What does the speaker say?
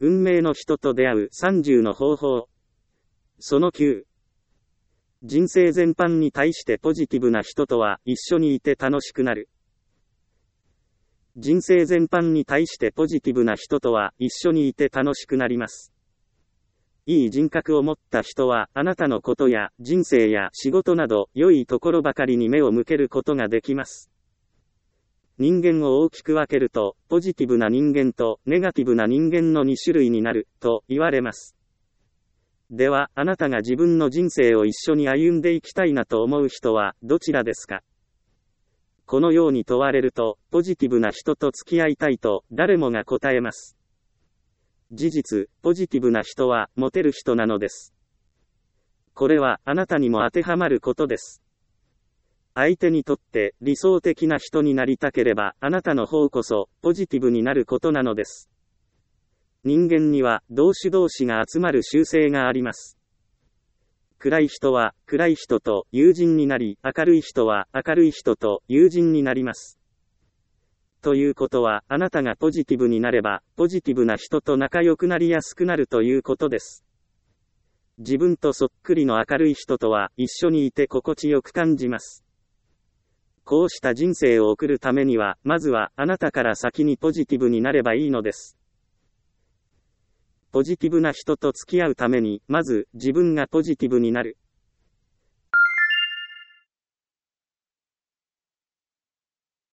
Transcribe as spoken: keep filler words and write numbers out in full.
運命の人と出会うさんじゅうの方法。そのきゅう。人生全般に対してポジティブな人とは一緒にいて楽しくなる。人生全般に対してポジティブな人とは一緒にいて楽しくなります。いい人格を持った人はあなたのことや人生や仕事など良いところばかりに目を向けることができます。人間を大きく分けると、ポジティブな人間とネガティブな人間のに種類になると言われます。では、あなたが自分の人生を一緒に歩んでいきたいなと思う人はどちらですか？このように問われると、ポジティブな人と付き合いたいと誰もが答えます。事実、ポジティブな人はモテる人なのです。これはあなたにも当てはまることです。相手にとって理想的な人になりたければ、あなたの方こそポジティブになることなのです。人間には同種同士が集まる習性があります。暗い人は暗い人と友人になり、明るい人は明るい人と友人になります。ということは、あなたがポジティブになれば、ポジティブな人と仲良くなりやすくなるということです。自分とそっくりの明るい人とは一緒にいて心地よく感じます。こうした人生を送るためには、まずはあなたから先にポジティブになればいいのです。ポジティブな人と付き合うために、まず自分がポジティブになる。